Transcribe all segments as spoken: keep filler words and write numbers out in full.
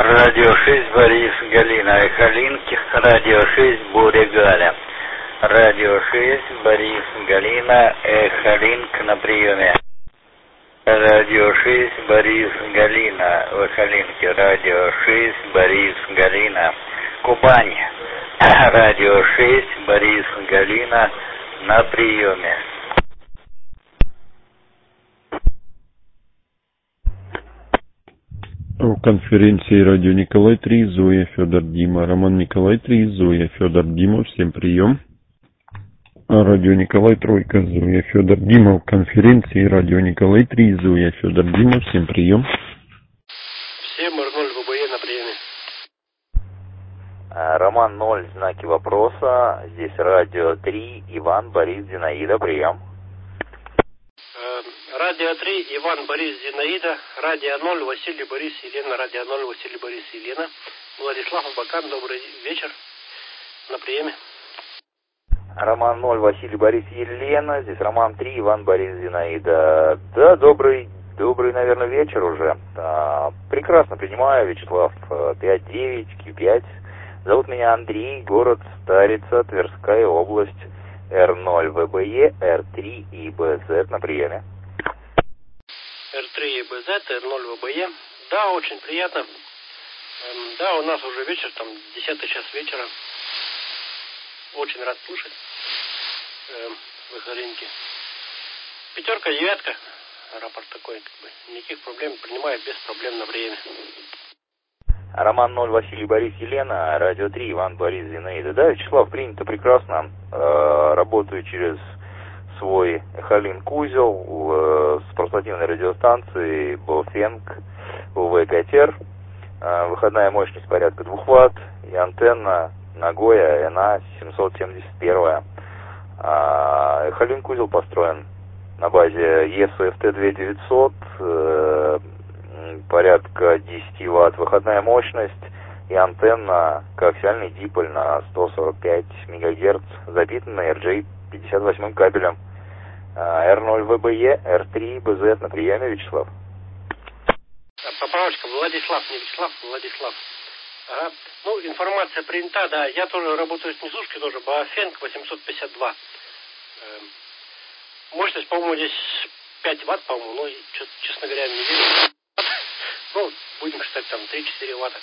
Радио шесть Борис, Галина, Эхолинки. Радио шесть Боря, Галя. Радио шесть Борис, Галина, Эхолинк на приеме. Радио шесть Борис, Галина, Эхолинки. Радио шесть Борис, Галина, Кубань. Радио шесть Борис, Галина на приеме. В конференции радио Николай три, Зоя, Федор, Дима, Роман Николай три, Зоя, Федор, Дима, всем прием. Радио Николай тройка, Зоя, Федор, Дима, в конференции радио Николай три, Зоя, Федор, Дима, всем прием. Всем эр ноль вэ бэ е на приеме. Роман ноль, знаки вопроса, здесь радио три, Иван, Борис, Зинаида, прием. Радио три, Иван, Борис, Зинаида. Радио ноль, Василий, Борис, Елена. Радио ноль, Василий, Борис, Елена. Владислав Абакан, добрый вечер. На приеме. Роман ноль, Василий, Борис, Елена. Здесь Роман три, Иван, Борис, Зинаида. Да, добрый, добрый, наверное, вечер уже. А, прекрасно принимаю, Вячеслав, пять девять, Q пять. Зовут меня Андрей, город Старица, Тверская область. эр ноль вэ бэ е, эр три и бэ зет на приеме. эр три и бэ зет, эр ноль вэ бэ е. Да, очень приятно. Эм, да, у нас уже вечер, там десятый час вечера. Очень рад слушать эм, в Эхолинке. Пятерка, девятка. Рапорт такой, как бы, никаких проблем, принимает без проблем на время. Роман ноль, Василий, Борис, Елена. Радио три, Иван, Борис, Зинаида. Да, Вячеслав, принято прекрасно. Э, работаю через свой Эхолинк узел э, с портативной радиостанцией Бофенг у вэ пять эр. Э, выходная мощность порядка двух ватт и антенна Нагоя эн а семьсот семьдесят один. Э, Эхолинк узел построен на базе и эс эф тэ две тысячи девятьсот, э, порядка десять ватт выходная мощность и антенна коаксиальный диполь на сто сорок пять мегагерц, запитана эр джей пятьдесят восемь кабелем. эр ноль вэ бэ е, эр три бэ зет на приеме, Вячеслав. Поправочка, Владислав, не Вячеслав, Владислав. Ага. Ну, информация принята, да. Я тоже работаю с несушкой, тоже Бофенг восемьсот пятьдесят два. Эм, мощность, по-моему, здесь пять ватт, по-моему, ну, честно говоря, не видел. Ну, будем считать, там три-четыре ватта.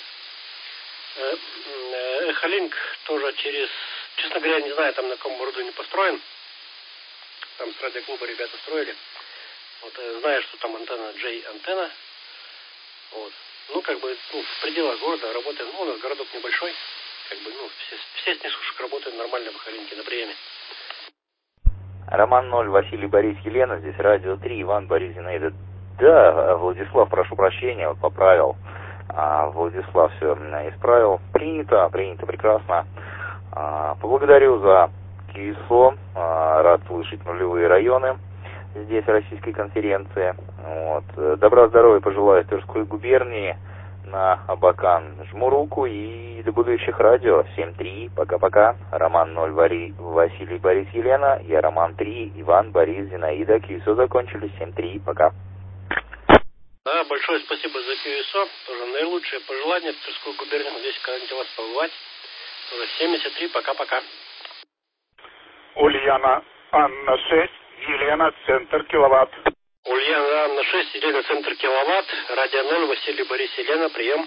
Эхолинк тоже через, честно говоря, не знаю, там на каком оборудовании построен. Там с радиоклуба ребята строили. Вот, знаю, что там антенна J-антенна. Вот. Ну, как бы, ну, в пределах города работаем. Ну, у нас городок небольшой. Как бы, ну, все, все с несушек работают нормально в Эхолинке на приеме. Роман ноль, Василий, Борис, Елена. Здесь радио три, Иван, Борис, Зинаида. Да, Владислав, прошу прощения, вот поправил. А, Владислав все исправил. Принято, принято, прекрасно. А, поблагодарю за КИСО. А, рад слышать нулевые районы здесь Российской конференции. Вот. Добра, здоровья пожелаю Тверской губернии на Абакан. Жму руку и до будущих радио. семь три, пока-пока. Роман ноль, Вари, Василий, Борис, Елена. Я Роман три, Иван, Борис, Зинаида. КИСО закончились. семь три, пока. Да, большое спасибо за КИСО. Тоже наилучшие пожелания в Тверскую губернию. Здесь когда-нибудь вас побывать. Тоже семьдесят три, пока-пока. Ульяна Анна шесть, Елена, центр киловатт. Ульяна Анна шесть, Елена, центр киловатт. Радио ноль, Василий, Борис, Елена, прием.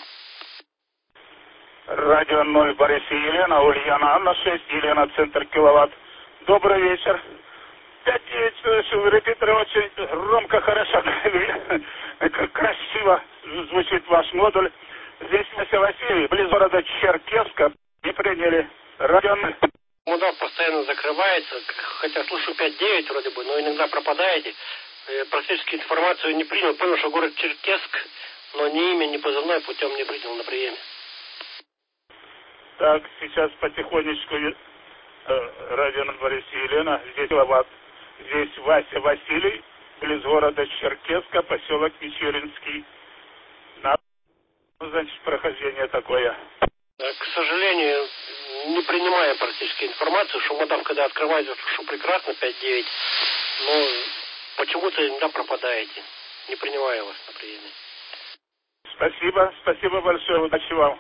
Радио ноль, Борис и Елена, Ульяна Анна шесть, Елена, центр киловатт. Добрый вечер. пять девять, слышу, репетиторы очень громко, хорошо, красиво звучит ваш модуль. Здесь Вася Василий, близ города Черкесска, не приняли радио. Модуль постоянно закрывается, хотя слышу пять девять вроде бы, но иногда пропадаете. Практически информацию не принял, понял, что город Черкесск, но ни имя, ни позывной путем не принял на приеме. Так, сейчас потихонечку э, радио Борис и Елена, здесь киловатт. Здесь Вася Василий, близ города Черкесска, поселок Мичуринский. На, значит, прохождение такое. К сожалению, не принимая практически информацию, что модам, когда открывается, что прекрасно, пять девять, но почему-то иногда пропадаете. Не принимаю вас на приеме. Спасибо, спасибо большое, удачи вам.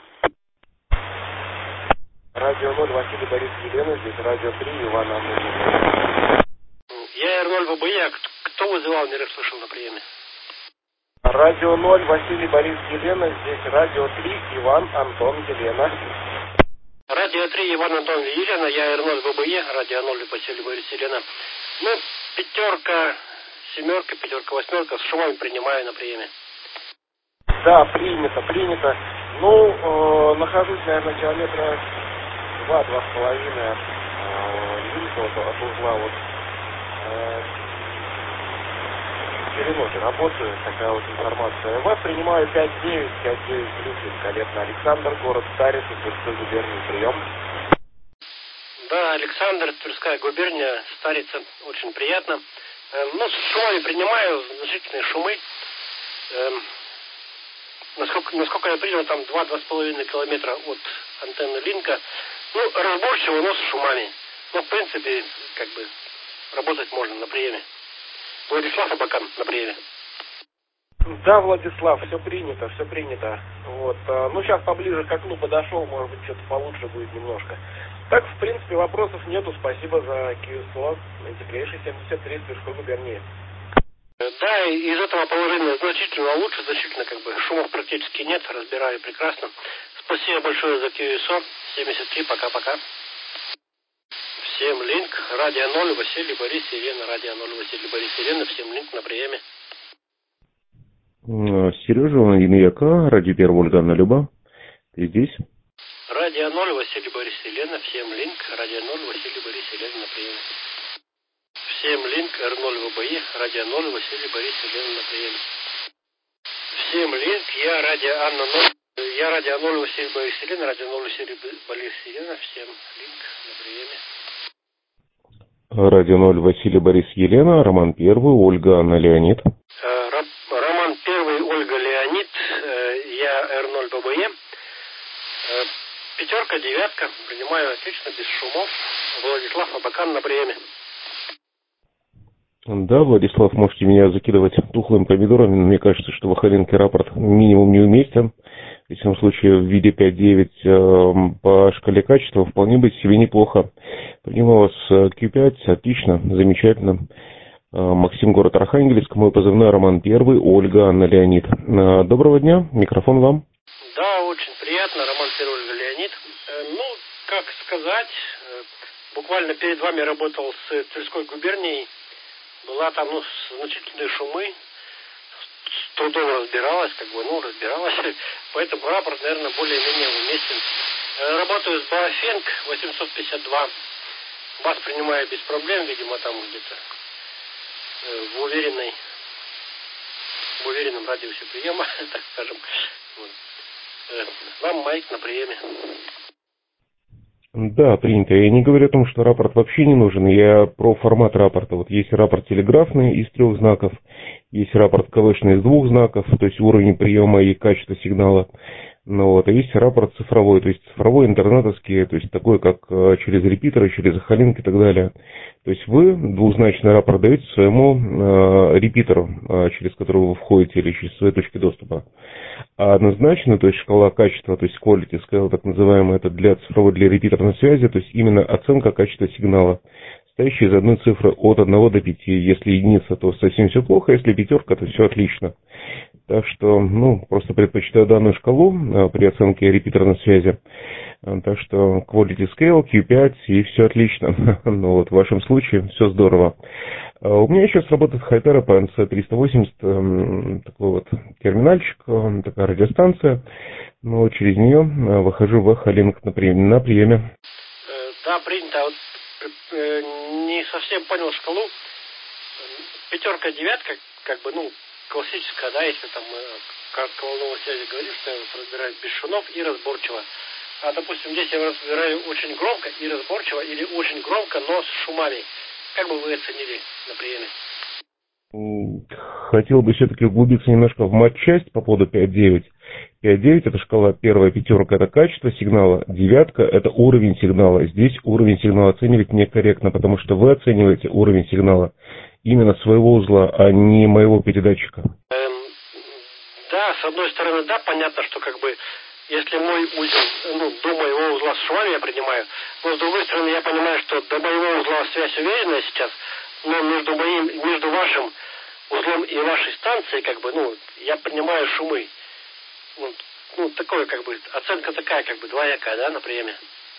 Радио ноль, Василий Борис Елена, здесь радио три, Иван Антон. Я эр ноль вэ бэ е, кто вызывал, не расслышал на приеме? Радио ноль, Василий Борис Елена, здесь радио три, Иван Антон Елена. Радио три, Иван Антон Елена, я эр ноль вэ бэ е, радио ноль, Василий Борис Елена. Ну, пятерка, семерка, пятерка, восьмерка, с шумами принимаю на приеме. Да, принято, принято. Ну, э, нахожусь, наверное, километра два, два с половиной от э, Линка, вот, от узла вот э, Переносе работаю, такая вот информация. Вас принимаю пять девять, пять девять плюс, великолепно. Александр, город Старица, Тверской губернии, прием. Да, Александр, Тверская губерния, Старица, очень приятно. Э, ну, с шумами принимаю, значительные шумы. Э, насколько, насколько я принял, там два-два с половиной километра от антенны Линка. Ну, разборчиво, но с шумами. Но, в принципе, как бы, работать можно на приеме. Владислав Абакан на приеме. Да, Владислав, все принято, все принято. Вот. Ну, сейчас поближе к окну подошел, может быть, что-то получше будет немножко. Так, в принципе, вопросов нету. Спасибо за кью эс о Интегрейшн семьдесят три в Тверской губернии. Да, из этого положения значительно лучше, значительно как бы шумов практически нет, разбираю прекрасно. Спасибо большое за кью эс о семьдесят три, пока-пока. Всем линк, радио ноль, Василий Борис Елена, радио ноль, Василий Борис Елена, всем линк на приеме. Сережа, Иньяка, радио первого Ольга Анна-Люба, ты здесь? Радио ноль, Василий Борис Елена, всем линк, радио ноль, Василий Борис Елена на приеме. Всем линк, эр ноль вэ бэ е, радио ноль, Василий Борис Елена на приеме. Всем линк, я радио Анна ноль, я радио ноль, Василий Борис Елена, радио ноль, Василий Борис Елена, всем линк на приеме. Радио ноль, Василий Борис Елена, Роман Первый, Ольга Анна Леонид. Роман Первый, Ольга Леонид, я эр ноль вэ бэ е. Пятерка, девятка, принимаю отлично, без шумов. Владислав Абакан на приеме. Да, Владислав, можете меня закидывать тухлыми помидорами, но мне кажется, что в Ахаленке рапорт минимум не уместен. В этом случае в виде пять девять э, по шкале качества вполне быть себе неплохо. Принимал вас кью пять, отлично, замечательно. Э, Максим, город Архангельск, мой позывной Роман Первый, Ольга Анна Леонид. Э, доброго дня, микрофон вам. Да, очень приятно, Роман Первый, Ольга Леонид. Э, ну, как сказать, э, буквально перед вами работал с Тверской губернией. Была там, ну, значительные шумы. С трудом разбиралась, как бы, ну, разбиралась. Поэтому рапорт, наверное, более-менее уместен. Работаю с Баофенк восемьсот пятьдесят два. Вас принимаю без проблем, видимо, там где-то в уверенной, в уверенном радиусе приема, так скажем. Вот. Вам майк на приеме. Да, принято. Я не говорю о том, что рапорт вообще не нужен. Я про формат рапорта. Вот есть рапорт телеграфный из трех знаков, есть рапорт КВшный из двух знаков, то есть уровень приема и качество сигнала. Ну, вот, а есть рапорт цифровой, то есть цифровой, интернетовский, то есть такой, как через репитеры, через Ахалинк и так далее. То есть вы двузначный рапорт даете своему э, репитеру, э, через который вы входите, или через свои точки доступа. А однозначно, то есть шкала качества, то есть quality scale, так называемая, это для цифровой, для репитерной связи, то есть именно оценка качества сигнала, состоящая из одной цифры от одного до пяти. Если единица, то совсем все плохо, если пятерка, то все отлично. Так что, ну, просто предпочитаю данную шкалу а, при оценке репитерной связи. А, так что quality scale, кью пять, и все отлично. Ну вот, в вашем случае все здорово. А, у меня сейчас работает Хайпера по эн си триста восемьдесят, а, такой вот терминальчик, а, такая радиостанция. Ну, вот через нее а, выхожу в Ахалинк на приеме. На приеме. Да, принято. Вот, э, не совсем понял шкалу. Пятерка, девятка, как бы, ну, классическая, да, если там как к волновой связи говорю, что я разбираю без шумов и разборчиво. А, допустим, здесь я разбираю очень громко и разборчиво, или очень громко, но с шумами. Как бы вы оценили на приеме? Хотел бы все-таки углубиться немножко в матчасть по поводу пять девять. пять девять это шкала, первая пятерка это качество сигнала, девятка это уровень сигнала. Здесь уровень сигнала оценивать некорректно, потому что вы оцениваете уровень сигнала именно своего узла, а не моего передатчика. Эм, Да, с одной стороны, да, понятно, что как бы, если мой узел, ну, до моего узла с швами я принимаю, но с другой стороны, я понимаю, что до моего узла связь уверенная сейчас, но между моим, между вашим узлом и вашей станцией, как бы, ну, я принимаю шумы. Ну, ну такое, как бы, оценка такая, как бы, двоякая, да, на приеме.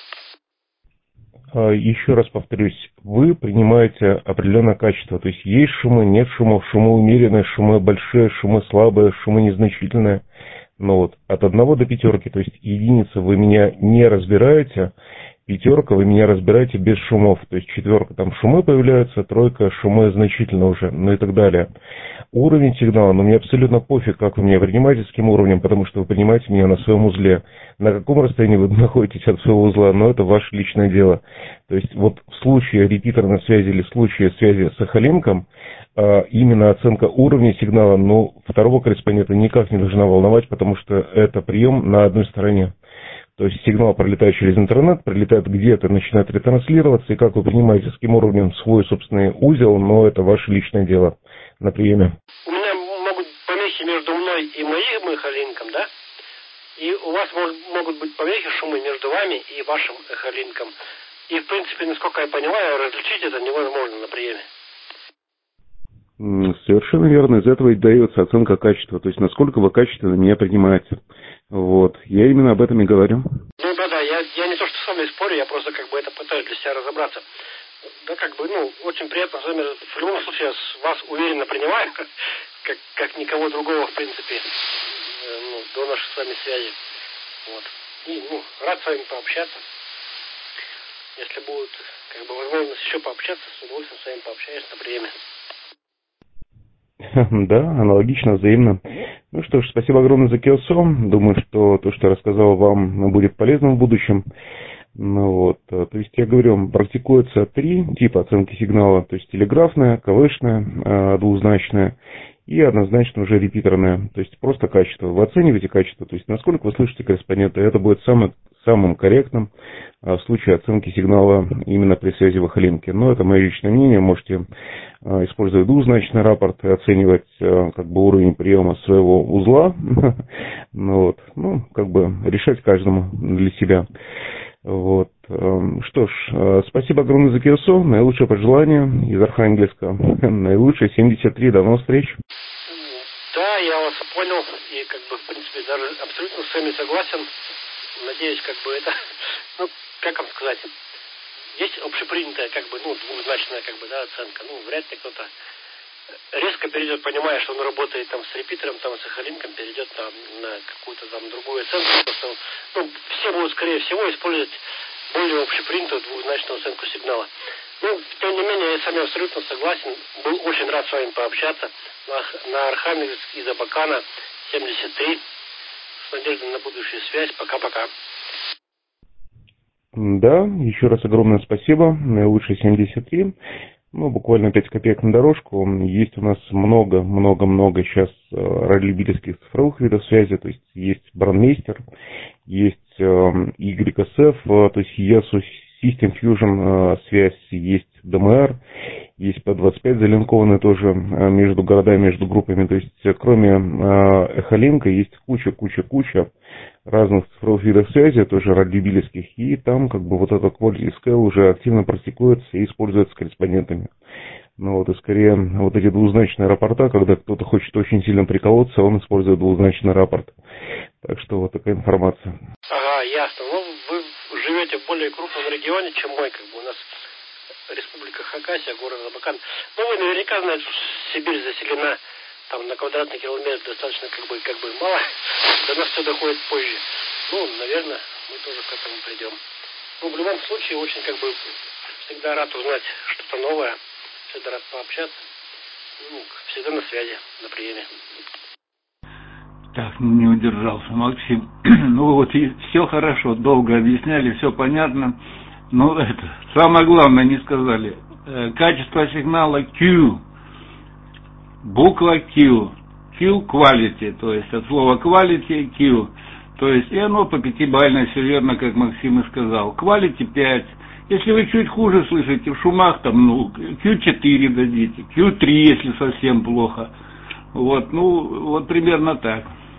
Еще раз повторюсь, вы принимаете определенное качество, то есть есть шумы, нет шумов, шумы умеренные, шумы большие, шумы слабые, шумы незначительные. Но вот от одного до пятерки, то есть единица вы меня не разбираете, пятерка вы меня разбираете без шумов, то есть четверка там шумы появляются, тройка шумы значительно уже, ну и так далее. Уровень сигнала, но мне абсолютно пофиг, как вы меня принимаете, с каким уровнем, потому что вы принимаете меня на своем узле. На каком расстоянии вы находитесь от своего узла, но это ваше личное дело. То есть вот в случае репитерной связи или в случае связи с эхолинком, именно оценка уровня сигнала, ну, второго корреспондента никак не должна волновать, потому что это прием на одной стороне. То есть сигнал пролетает через интернет, пролетает где-то, начинает ретранслироваться, и как вы принимаете, с каким уровнем свой собственный узел, но это ваше личное дело на приеме. У меня могут помехи между мной и моим эхолинком, да? И у вас могут быть помехи, шумы между вами и вашим эхолинком. И, в принципе, насколько я понимаю, различить это невозможно на приеме. Совершенно верно. Из этого и дается оценка качества. То есть, насколько вы качественно меня принимаете. Вот. Я именно об этом и говорю. Ну, да-да. Я, я не то, что с вами спорю, я просто как бы это пытаюсь для себя разобраться. Да, как бы, ну, очень приятно с вами. В любом случае, я вас уверенно принимаю, как, как никого другого, в принципе, ну, до нашей с вами связи. Вот. И, ну, рад с вами пообщаться. Если будет, как бы, возможность еще пообщаться, с удовольствием с вами пообщаюсь на приеме. Да, аналогично, взаимно. Ну что ж, спасибо огромное за КИОСО. Думаю, что то, что я рассказал вам, будет полезным в будущем. Ну вот, то есть я говорю, практикуется три типа оценки сигнала, то есть телеграфная, КВшная, двузначная и однозначно уже репитерная, то есть просто качество. Вы оцениваете качество, то есть насколько вы слышите корреспондента, это будет самым, самым корректным в случае оценки сигнала именно при связи в эхолинке. Но это мое личное мнение, можете использовать двузначный рапорт и оценивать как бы уровень приема своего узла. Ну, вот, ну, как бы решать каждому для себя. Вот. Что ж, спасибо огромное за КИОСО. Наилучшее пожелание из Архангельска. Наилучшее семьдесят три. До новых встреч. Да, я вас понял. И как бы, в принципе, даже абсолютно с вами согласен. Надеюсь, как бы это, ну, как вам сказать, есть общепринятая, как бы, ну, двузначная, как бы, да, оценка. Ну, вряд ли кто-то резко перейдет, понимая, что он работает там с репитером, там с эхолинком, перейдет там на какую-то там другую оценку. Просто, ну, все будут, скорее всего, использовать более общепринятую двузначную оценку сигнала. Ну, тем не менее, я с вами абсолютно согласен. Был очень рад с вами пообщаться на, на Архангельск из Абакана семьдесят три. С надеждой на будущую связь. Пока-пока. Да, еще раз огромное спасибо. Наилучшее семьдесят три. Ну, буквально пять копеек на дорожку. Есть у нас много-много-много сейчас радиолюбительских цифровых видов связи. То есть есть Brandmeister, есть ай эс эф, то есть и эс у System Fusion связь, есть ди эм эр, есть пи двадцать пять залинкованные тоже между городами, между группами. То есть кроме эхолинка есть куча-куча-куча разных цифровых видов связи, тоже радиолюбительских, и там как бы вот этот Quality Scale уже активно практикуется и используется корреспондентами. Ну вот и скорее вот эти двузначные рапорта, когда кто-то хочет очень сильно приколоться, он использует двузначный рапорт. Так что вот такая информация. Ага, ясно. Ну, вы живете в более крупном регионе, чем мой, как бы у нас республика Хакасия, город Абакан. Ну, вы наверняка знаете, что Сибирь заселена там на квадратный километр достаточно как бы, как бы мало. До нас все доходит позже. Ну, наверное, мы тоже к этому придем. Ну, в любом случае, очень как бы всегда рад узнать что-то новое. Всегда рад пообщаться. Ну, всегда на связи, на приеме. Так, ну не удержался, Максим. Ну вот и все хорошо, долго объясняли, все понятно. Но это, самое главное не сказали. Э, качество сигнала Q. Буква Q. Q quality, то есть от слова quality Q. То есть и оно по пятибалльной, все верно, как Максим и сказал. Quality пять. Если вы чуть хуже слышите в шумах, там, ну, Q четыре дадите. Q три, если совсем плохо. Вот, ну, вот примерно так.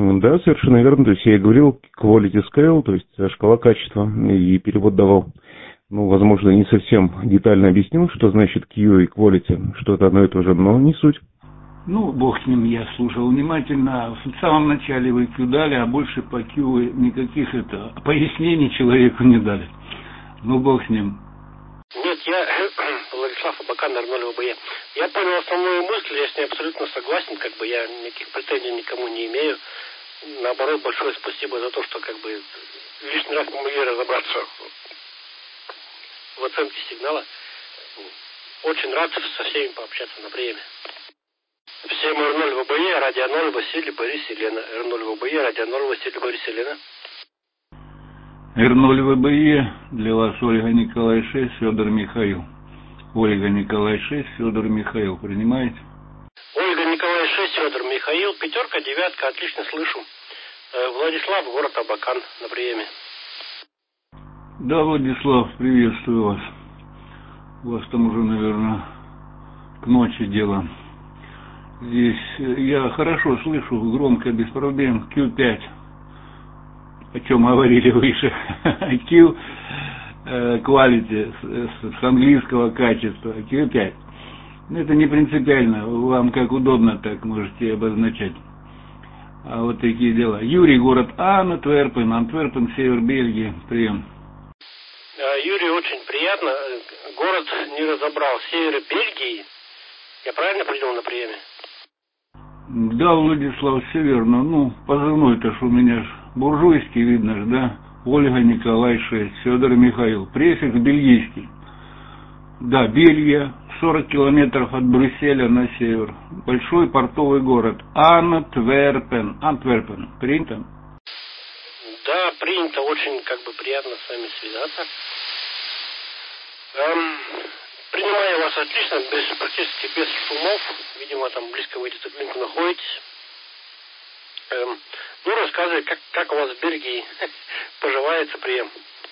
Да, совершенно верно. То есть я и говорил quality scale, то есть шкала качества, и перевод давал. Ну, возможно, не совсем детально объяснил, что значит Q и quality, что это одно и то же, но не суть. Ну, бог с ним, я слушал внимательно. В самом начале вы Q дали, а больше по Q вы никаких это, пояснений человеку не дали. Ну, бог с ним. Нет, я, Владислав Абакан, эр ноль вэ бэ е. Я понял основную мысль, я с ней абсолютно согласен, как бы я никаких претензий никому не имею. Наоборот, большое спасибо за то, что как бы лишний раз помогли разобраться в оценке сигнала. Очень рад со всеми пообщаться на приеме. Всем эр ноль вэ бэ е, радио ноль, Василий, Борис, Елена. эр ноль вэ бэ е, радио ноль, Василий, Борис, Елена. эр ноль вэ бэ е, для вас Ольга Николай шесть, Федор Михаил. Ольга Николай шесть, Федор Михаил. Принимаете? Ольга Николай шесть, Федор Михаил. Пятерка, девятка, отлично слышу. Владислав, город Абакан, на приеме. Да, Владислав, приветствую вас. У вас там уже, наверное, к ночи дело. Здесь я хорошо слышу, громко, без проблем. Q пять, о чем говорили выше. Q quality, с, с английского качества. Q пять. Это не принципиально, вам как удобно, так можете обозначать. А вот такие дела. Юрий, город Антверпен, Антверпен, север Бельгии. Прием. Юрий, очень приятно. Город не разобрал. Север Бельгии. Я правильно понял на приеме? Да, Владислав, все верно. Ну, позывной-то ж у меня ж буржуйский, видно ж, да? Ольга Николай шесть, Федор Михаил. Префикс бельгийский. Да, Бельгия, сорок километров от Брюсселя на север. Большой портовый город. Антверпен. Антверпен. Принято? Да, принято. Очень как бы приятно с вами связаться. Эм, принимаю вас отлично, без, практически без шумов. Видимо, там близко вы где-то к линку находитесь. Эм, ну, рассказывай, как, как у вас в Бельгии поживается прием.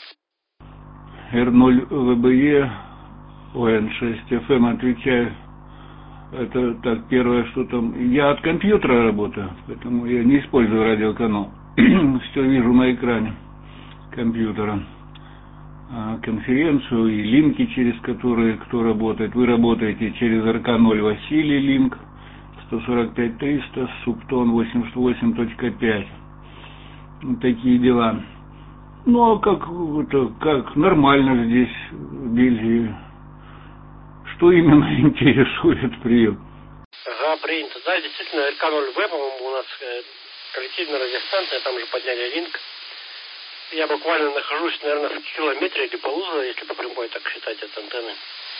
эр ноль вэ бэ е, о эн шесть эф эм, отвечаю. Это так, первое, что там... Я от компьютера работаю, поэтому я не использую радиоканал. Все вижу на экране компьютера. Конференцию и линки, через которые кто работает. Вы работаете через эр ка ноль Василий, линк сто сорок пять триста, субтон восемьдесят восемь точка пять. Вот такие дела. Ну, а как, это, как нормально здесь, в Бельгии. Что именно интересует прием? Ага, принято. Да, действительно, эр ка ноль вэ, по-моему, у нас э, коллективная радиостанция, там же подняли линк. Я буквально нахожусь, наверное, в километре или полутора, если по прямой так считать от антенны.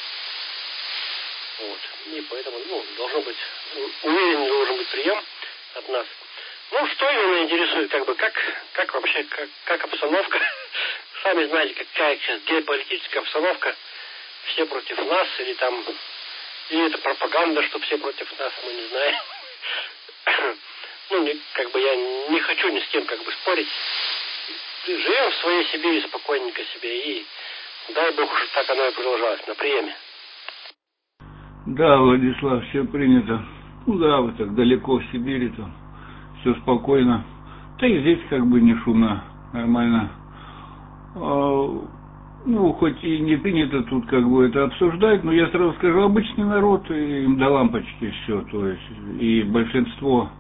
Вот. И поэтому, ну, должно быть, уверен, должен быть прием от нас. Ну, что именно интересует, как бы, как, как вообще, как, как обстановка? Сами знаете, какая сейчас геополитическая обстановка. Все против нас, или там, или это пропаганда, что все против нас, мы не знаем. Ну, не, как бы я не хочу ни с кем, как бы, спорить. Живем в своей Сибири спокойненько себе, и дай Бог, что так оно и продолжалось на приеме. Да, Владислав, все принято. Ну да, вы так далеко в Сибири-то, все спокойно. Да и здесь как бы не шумно, нормально. А, ну, хоть и не принято тут как бы это обсуждать, но я сразу скажу, обычный народ, и им до лампочки все, то есть, и большинство...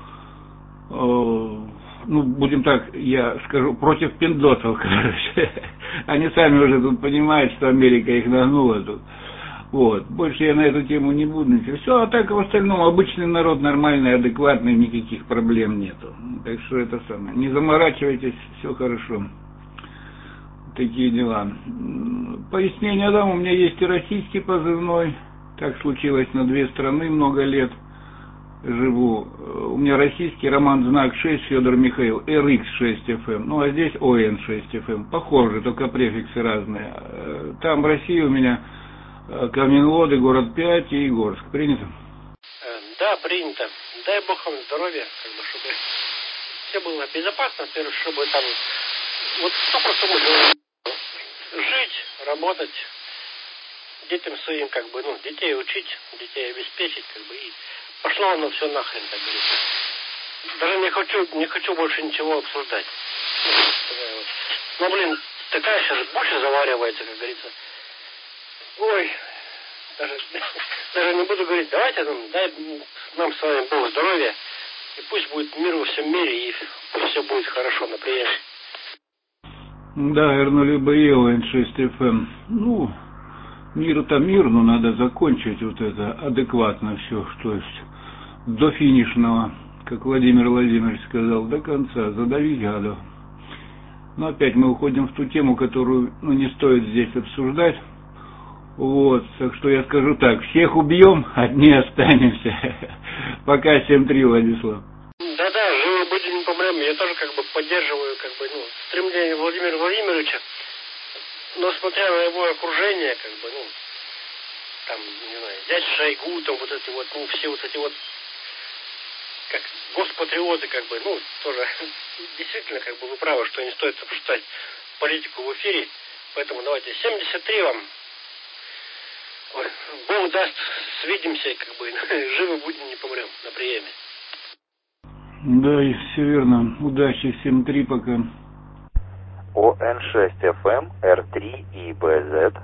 А, ну, будем так, я скажу, против пиндосов, короче. Они сами уже тут понимают, что Америка их нагнула тут. Вот. Больше я на эту тему не буду. Все, а так в остальном обычный народ нормальный, адекватный, никаких проблем нету. Так что это самое. Не заморачивайтесь, все хорошо. Такие дела. Пояснение дам, у меня есть и российский позывной. Так случилось на две страны много лет. Живу. У меня российский, Роман Знак шесть, Федор Михаил, эр икс шесть эф эм. Ну, а здесь о эн шесть эф эм. Похоже, только префиксы разные. Там в России у меня Каменлоды, город пять и Егорск. Принято? Да, принято. Дай Бог вам здоровья, как бы, чтобы все было безопасно, чтобы там вот столько, чтобы жить, работать, детям своим, как бы, ну, детей учить, детей обеспечить, как бы, и пошло оно все нахрен, так говорится. даже не хочу, не хочу больше ничего обсуждать. Ну, блин, такая сейчас больше заваривается, как говорится. Ой, даже, даже не буду говорить, давайте нам, дай нам с вами Бог здоровья, и пусть будет мир во всем мире, и пусть все будет хорошо на приеме. Да, эр ноль бэ е, эн шесть эф эм. Ну, мир-то мир, но надо закончить вот это адекватно все, то есть до финишного, как Владимир Владимирович сказал, до конца, задавить гадов. Но опять мы уходим в ту тему, которую, ну, не стоит здесь обсуждать. Вот, так что я скажу так, всех убьем, одни останемся. Пока, семь три, Владислав. Да-да, живы будем, не помрем. Я тоже как бы поддерживаю, как бы, ну, стремление Владимира Владимировича. Но смотря на его окружение, как бы, ну, там, не знаю, дядь Шойгу, там вот эти вот, ну, все вот эти вот, как госпатриоты, как бы, ну, тоже, действительно, как бы, вы правы, что не стоит обсуждать политику в эфире. Поэтому давайте, семьдесят три вам. Ой, Бог даст, свидимся, как бы, живы будем, не помрем на приеме. Да, и все верно. Удачи, семь три пока. о эн шесть эф эм, эр три и бэ зет.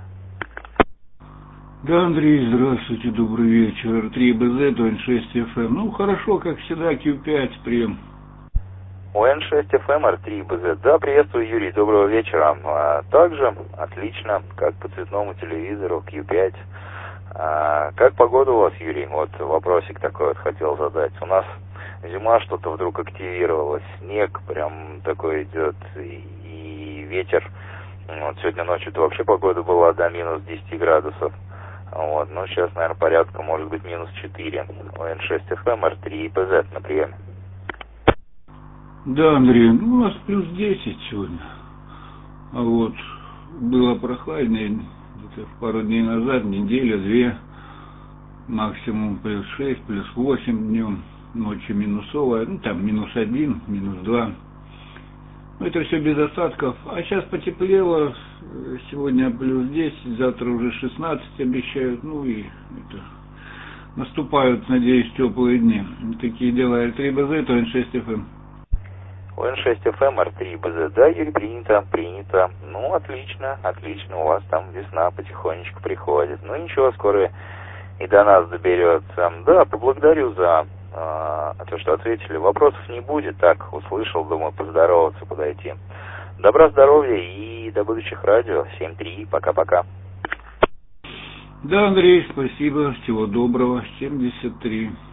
Да, Андрей, здравствуйте, добрый вечер. эр три и бэ зет, о эн шесть эф эм. Ну, хорошо, как всегда, кью пять, прием. о эн шесть эф эм, эр три и бэ зет. Да, приветствую, Юрий, доброго вечера. А также отлично, как по цветному телевизору, кью пять. А как погода у вас, Юрий? Вот вопросик такой вот хотел задать. У нас зима что-то вдруг активировалась, снег прям такой идет, и, и ветер. Вот сегодня ночью-то вообще погода была до минус десять градусов. Вот, ну сейчас, наверное, порядка, может быть, минус четыре. о эн шесть эф эм, эр три и бэ зет на приеме. Да, Андрей, ну, у нас плюс десять сегодня. А вот было прохладнее, где-то пару дней назад, неделя, две, максимум плюс шесть, плюс восемь днем, ночью минусовая, ну там минус один, минус два. Ну это все без осадков. А сейчас потеплело, сегодня плюс десять, завтра уже шестнадцать обещают, ну и это, наступают, надеюсь, теплые дни. Такие дела. эр три бэ зет, о эн шесть эф эм. о эн шесть эф эм, эр три и бэ зет, да, Юрий, принято, принято. Ну, отлично, отлично, у вас там весна потихонечку приходит. Ну, ничего, скоро и до нас доберется. Да, поблагодарю за э, то, что ответили. Вопросов не будет, так, услышал, думаю, поздороваться, подойти. Добра, здоровья и до будущих радио. семь три, пока-пока. Да, Андрей, спасибо, всего доброго, семьдесят три.